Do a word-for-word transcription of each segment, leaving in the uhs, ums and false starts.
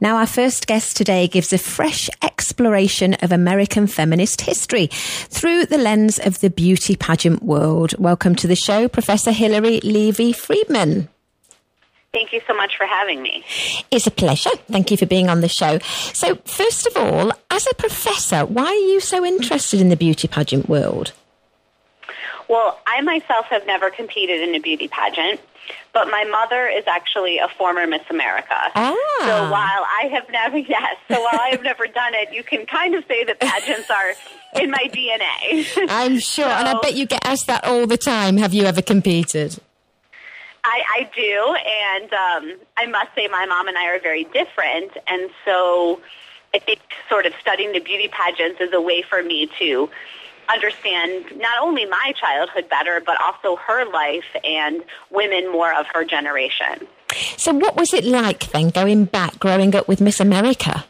Now, our first guest today gives a fresh exploration of American feminist history through the lens of the beauty pageant world. Welcome to the show, Professor Hilary Levy-Friedman. Thank you so much for having me. It's a pleasure. Thank you for being on the show. So, first of all, as a professor, why are you so interested in the beauty pageant world? Well, I myself have never competed in a beauty pageant, but my mother is actually a former Miss America. Ah. So while I have never, yes, so while I have never done it, you can kind of say that pageants are in my D N A. I'm sure, so, and I bet you get asked that all the time. Have you ever competed? I, I do, and um, I must say my mom and I are very different, and so I think sort of studying the beauty pageants is a way for me to understand not only my childhood better, but also her life and women more of her generation. So what was it like then, going back, growing up with Miss America?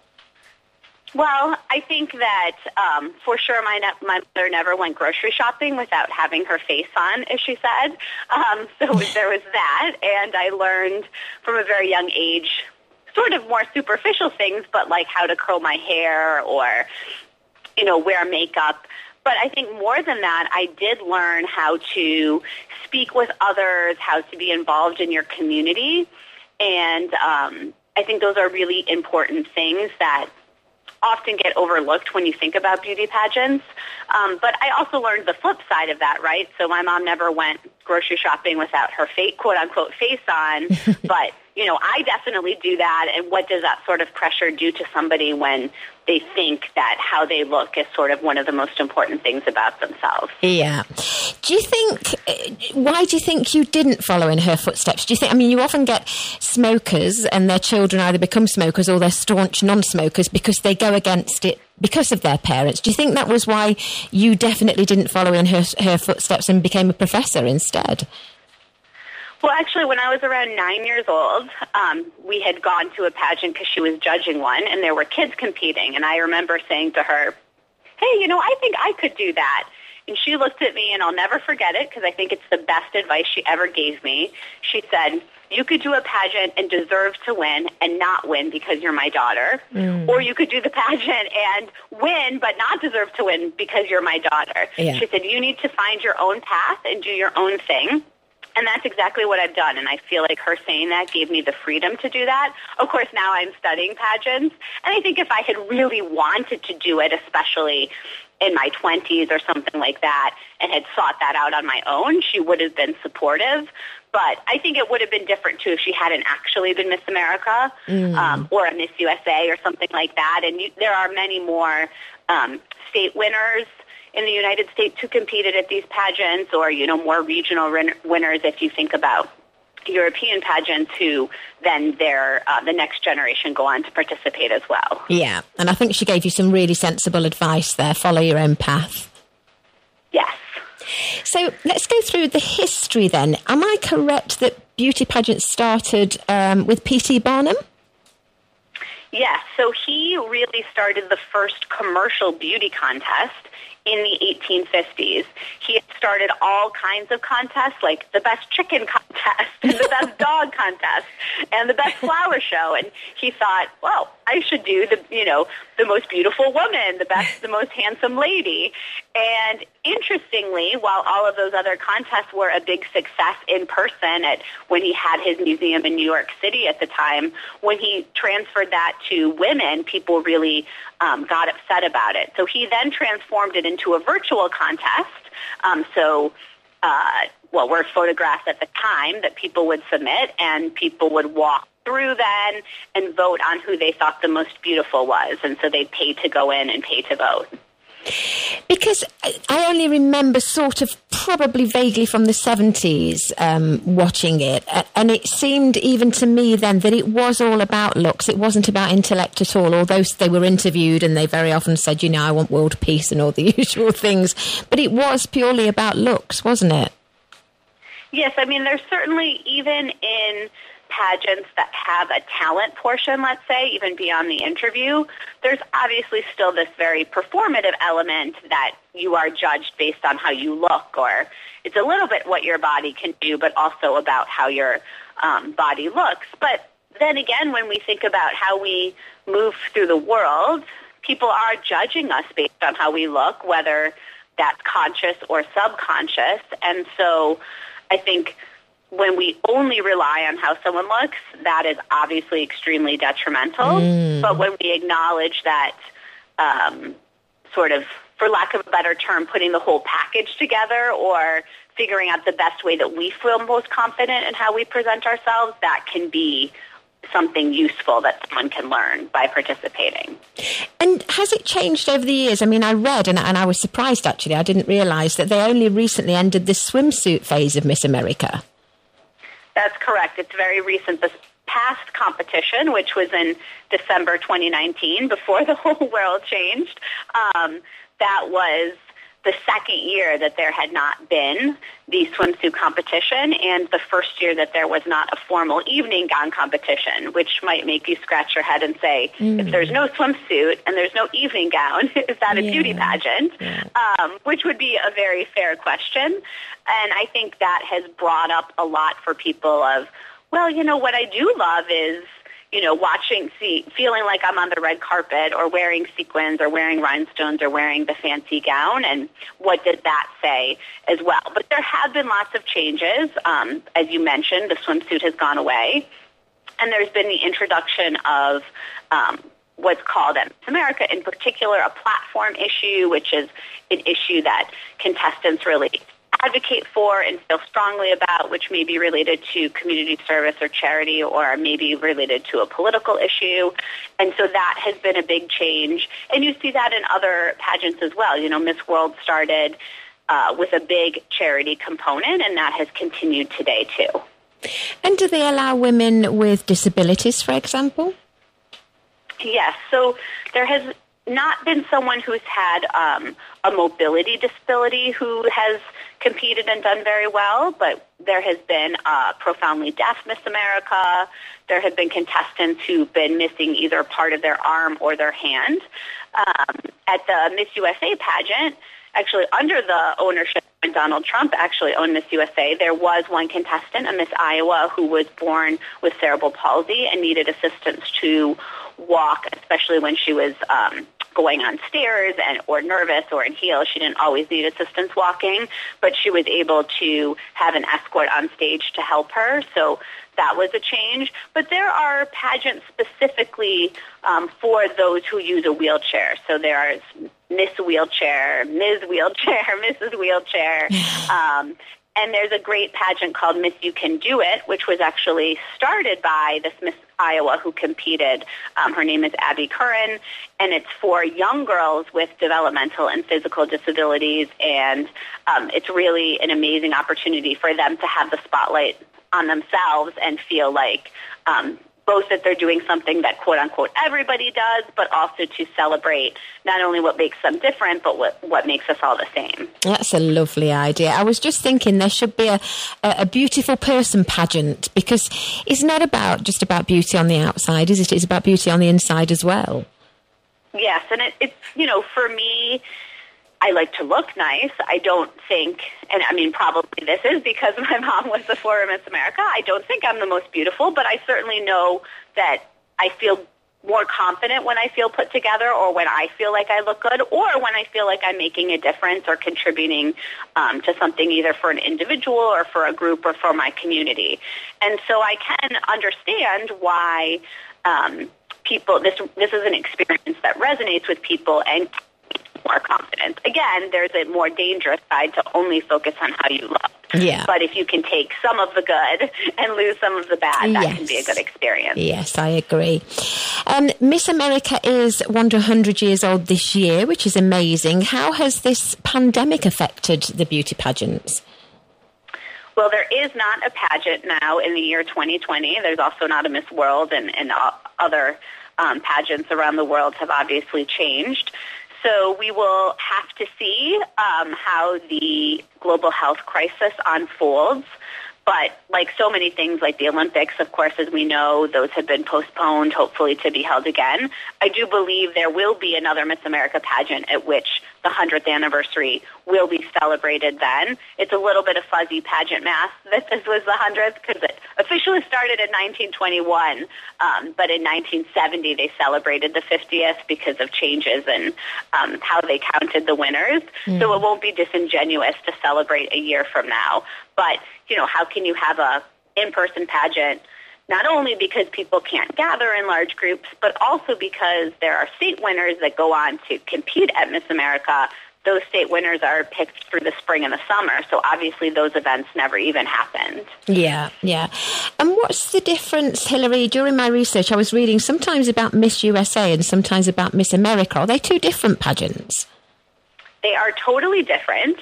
Well, I think that um, for sure my ne- my mother never went grocery shopping without having her face on, as she said. Um, so there was that, and I learned from a very young age sort of more superficial things, but like how to curl my hair or, you know, wear makeup. But I think more than that, I did learn how to speak with others, how to be involved in your community. And um, I think those are really important things that often get overlooked when you think about beauty pageants. Um, but I also learned the flip side of that, right? So my mom never went grocery shopping without her fake, quote-unquote face on. But, you know, I definitely do that. And what does that sort of pressure do to somebody when they think that how they look is sort of one of the most important things about themselves? Yeah. Do you think, why do you think you didn't follow in her footsteps? Do you think, I mean, you often get smokers and their children either become smokers or they're staunch non-smokers because they go against it because of their parents. Do you think that was why you definitely didn't follow in her, her footsteps and became a professor instead? Well, actually, when I was around nine years old, um, we had gone to a pageant because she was judging one, and there were kids competing. And I remember saying to her, hey, you know, I think I could do that. And she looked at me, and I'll never forget it because I think it's the best advice she ever gave me. She said, you could do a pageant and deserve to win and not win because you're my daughter. Mm. Or you could do the pageant and win but not deserve to win because you're my daughter. Yeah. She said, you need to find your own path and do your own thing. And that's exactly what I've done, and I feel like her saying that gave me the freedom to do that. Of course, now I'm studying pageants, and I think if I had really wanted to do it, especially in my twenties or something like that, and had sought that out on my own, she would have been supportive. But I think it would have been different, too, if she hadn't actually been Miss America mm. um, or a Miss U S A or something like that. And you, there are many more um, state winners in the United States who competed at these pageants, or, you know, more regional win- winners if you think about European pageants who then their uh, the next generation go on to participate as well. Yeah, and I think she gave you some really sensible advice there. Follow your own path. Yes. So let's go through the history then. Am I correct that beauty pageants started um, with P T Barnum? Yes, so he really started the first commercial beauty contest in the eighteen fifties. He had started all kinds of contests, like the best chicken contest and the best dog contest and the best flower show. And he thought, well, I should do the, you know, the most beautiful woman, the best, the most handsome lady. And interestingly, while all of those other contests were a big success in person at when he had his museum in New York City at the time, when he transferred that to women, people really um, got upset about it. So he then transformed it into a virtual contest. Um, so, uh, well, were photographs at the time that people would submit, and people would walk through then and vote on who they thought the most beautiful was. And so they paid to go in and pay to vote. Because I only remember sort of probably vaguely from the seventies um, watching it, and it seemed even to me then that it was all about looks. It wasn't about intellect at all, although they were interviewed and they very often said, you know, I want world peace and all the usual things. But it was purely about looks, wasn't it? Yes, I mean, there's certainly, even in pageants that have a talent portion, let's say, even beyond the interview, there's obviously still this very performative element that you are judged based on how you look, or it's a little bit what your body can do, but also about how your um, body looks. But then again, when we think about how we move through the world, people are judging us based on how we look, whether that's conscious or subconscious. And so I think when we only rely on how someone looks, that is obviously extremely detrimental. Mm. But when we acknowledge that um, sort of, for lack of a better term, putting the whole package together or figuring out the best way that we feel most confident in how we present ourselves, that can be something useful that someone can learn by participating. And has it changed over the years? I mean, I read, and, and I was surprised actually, I didn't realise that they only recently ended the swimsuit phase of Miss America. That's correct. It's very recent. This past competition, which was in December twenty nineteen, before the whole world changed, um, that was the second year that there had not been the swimsuit competition and the first year that there was not a formal evening gown competition, which might make you scratch your head and say, mm. if there's no swimsuit and there's no evening gown, is that a yeah. beauty pageant? Yeah. Um, which would be a very fair question. And I think that has brought up a lot for people of, well, you know, what I do love is, you know, watching, see, feeling like I'm on the red carpet or wearing sequins or wearing rhinestones or wearing the fancy gown, and what did that say as well? But there have been lots of changes. Um, as you mentioned, the swimsuit has gone away, and there's been the introduction of um, what's called at Miss America, in particular, a platform issue, which is an issue that contestants really advocate for and feel strongly about, which may be related to community service or charity or maybe related to a political issue. And so that has been a big change. And you see that in other pageants as well. You know, Miss World started uh, with a big charity component, and that has continued today too. And do they allow women with disabilities, for example? Yes. So there has not been someone who's had um, a mobility disability who has competed and done very well, but there has been a profoundly deaf Miss America. There have been contestants who've been missing either part of their arm or their hand. Um, at the Miss U S A pageant, actually under the ownership when Donald Trump actually owned Miss U S A, there was one contestant, a Miss Iowa, who was born with cerebral palsy and needed assistance to walk, especially when she was um, going on stairs and or nervous or in heels. She didn't always need assistance walking, but she was able to have an escort on stage to help her. So that was a change. But there are pageants specifically um, for those who use a wheelchair. So there is Miss Wheelchair, Miz Wheelchair, Missus Wheelchair. Um, and there's a great pageant called Miss You Can Do It, which was actually started by this Miss Iowa who competed. Um, her name is Abby Curran, and it's for young girls with developmental and physical disabilities. And um, it's really an amazing opportunity for them to have the spotlight on themselves and feel like um, both that they're doing something that, quote unquote, everybody does, but also to celebrate not only what makes them different, but what, what makes us all the same. That's a lovely idea. I was just thinking there should be a, a beautiful person pageant, because it's not about just about beauty on the outside, is it? It's about beauty on the inside as well. Yes, and it, it's, you know, for me, I like to look nice. I don't think, and I mean, probably this is because my mom was the former Miss America. I don't think I'm the most beautiful, but I certainly know that I feel more confident when I feel put together, or when I feel like I look good, or when I feel like I'm making a difference or contributing um, to something either for an individual or for a group or for my community. And so I can understand why um, people, this, this is an experience that resonates with people and more confidence. Again, there's a more dangerous side to only focus on how you look. Yeah. But if you can take some of the good and lose some of the bad, that yes. can be a good experience. Yes, I agree. Um, Miss America is one hundred years old this year, which is amazing. How has this pandemic affected the beauty pageants? Well, there is not a pageant now in the year twenty twenty. There's also not a Miss World, and, and other um, pageants around the world have obviously changed. So we will have to see um, how the global health crisis unfolds. But like so many things, like the Olympics, of course, as we know, those have been postponed, hopefully to be held again. I do believe there will be another Miss America pageant at which the hundredth anniversary will be celebrated then. It's a little bit of fuzzy pageant math that this was the hundredth, because it officially started in nineteen twenty-one, um, but in nineteen seventy they celebrated the fiftieth because of changes in um, how they counted the winners. Mm. So it won't be disingenuous to celebrate a year from now. But, you know, how can you have a in-person pageant, not only because people can't gather in large groups, but also because there are state winners that go on to compete at Miss America. Those state winners are picked through the spring and the summer, so obviously those events never even happened. Yeah, yeah. And what's the difference, Hilary? During my research, I was reading sometimes about Miss U S A and sometimes about Miss America. Are they two different pageants? They are totally different.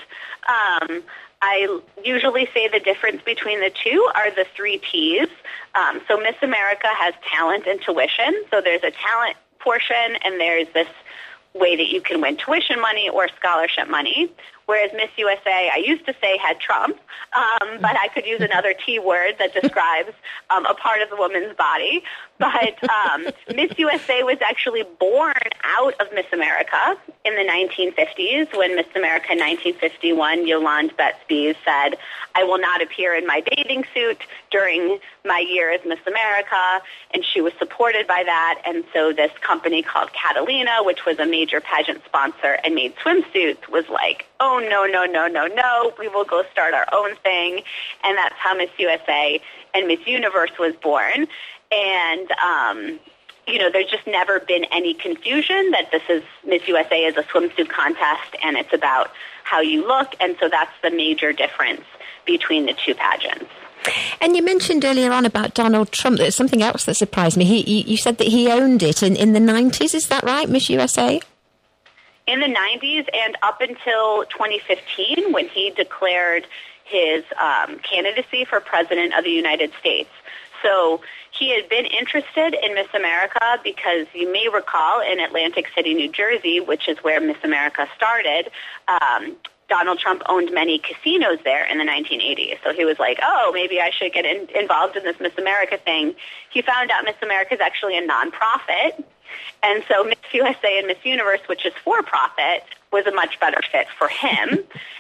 Um, I usually say the difference between the two are the three T's. Um, so Miss America has talent and tuition. So there's a talent portion, and there's this way that you can win tuition money or scholarship money. Whereas Miss U S A, I used to say, had Trump, um, but I could use another T word that describes um, a part of the woman's body. But um, Miss U S A was actually born out of Miss America in the nineteen fifties when Miss America in nineteen fifty-one, Yolande Betts-Bees said, "I will not appear in my bathing suit during my year as Miss America," and she was supported by that. And so this company called Catalina, which was a major pageant sponsor and made swimsuits, was like, oh, no, no, no, no, no, we will go start our own thing. And that's how Miss U S A and Miss Universe was born. And, um, you know, there's just never been any confusion that this is Miss U S A is a swimsuit contest and it's about how you look. And so that's the major difference between the two pageants. And you mentioned earlier on about Donald Trump. There's something else that surprised me. He, you, you said that he owned it in, in the nineties. Is that right, Miss U S A? In the nineties and up until twenty fifteen, when he declared his um, candidacy for President of the United States. So he had been interested in Miss America because you may recall in Atlantic City, New Jersey, which is where Miss America started, um, Donald Trump owned many casinos there in the nineteen eighties. So he was like, oh, maybe I should get in, involved in this Miss America thing. He found out Miss America is actually a nonprofit. And so Miss U S A and Miss Universe, which is for-profit, was a much better fit for him.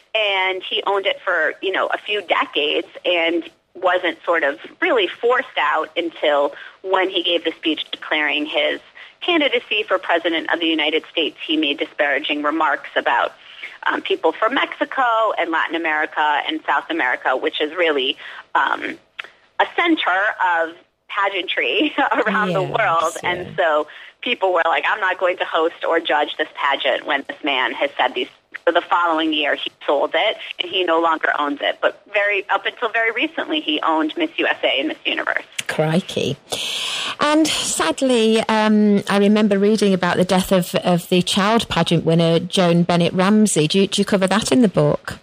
And he owned it for, you know, a few decades and wasn't sort of really forced out until when he gave the speech declaring his candidacy for President of the United States. He made disparaging remarks about um, people from Mexico and Latin America and South America, which is really um, a center of pageantry around yes, the world. Yeah. And so people were like, I'm not going to host or judge this pageant when this man has said these. For the following year, he sold it, and he no longer owns it. But very up until very recently, he owned Miss U S A and Miss Universe. Crikey. And sadly, um, I remember reading about the death of, of the child pageant winner, Joan Bennett Ramsey. Do you, do you cover that in the book?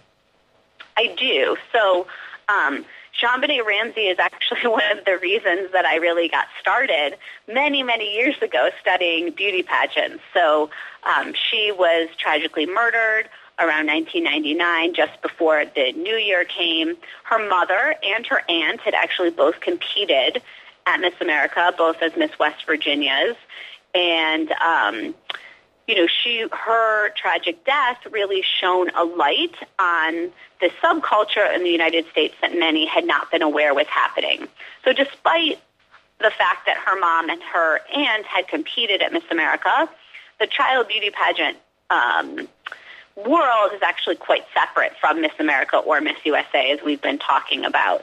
I do. So um, Joan Bennett Ramsey is actually one of the reasons that I really got started many, many years ago studying beauty pageants. So um, she was tragically murdered around nineteen ninety-nine, just before the new year came. Her mother and her aunt had actually both competed at Miss America, both as Miss West Virginias. And, um, you know, she her tragic death really shone a light on the subculture in the United States that many had not been aware was happening. So despite the fact that her mom and her aunt had competed at Miss America, the child beauty pageant um, world is actually quite separate from Miss America or Miss U S A, as we've been talking about.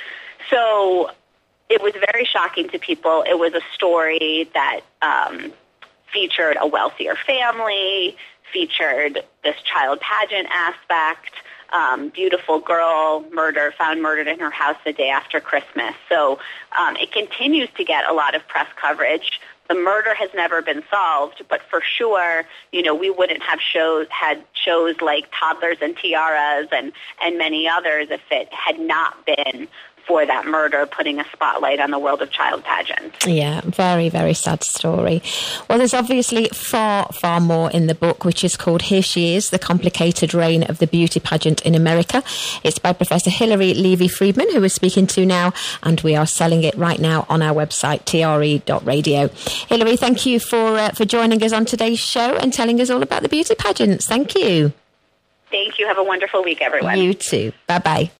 So it was very shocking to people. It was a story that um, featured a wealthier family, featured this child pageant aspect, um, beautiful girl murder, found murdered in her house the day after Christmas. So um, it continues to get a lot of press coverage. The murder has never been solved, but for sure, you know, we wouldn't have shows, had shows like Toddlers and Tiaras and, and many others if it had not been for that murder, putting a spotlight on the world of child pageants. Yeah, very, very sad story. Well, there's obviously far, far more in the book, which is called Here She Is, The Complicated Reign of the Beauty Pageant in America. It's by Professor Hilary Levy-Friedman, who we're speaking to now, and we are selling it right now on our website, T R E dot radio. Hilary, thank you for, uh, for joining us on today's show and telling us all about the beauty pageants. Thank you. Thank you. Have a wonderful week, everyone. You too. Bye-bye.